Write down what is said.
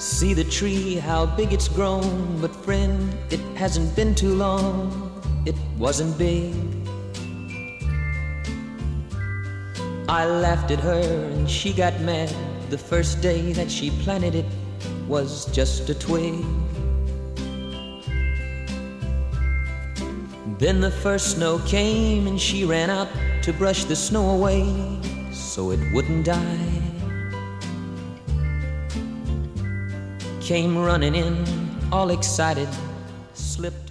See the tree, how big it's grown. But friend, it hasn't been too long. It wasn't big. I laughed at her and she got mad. The first day that she planted it was just a twig. Then the first snow came and she ran out to brush the snow away so it wouldn't die. Came running in, all excited, slipped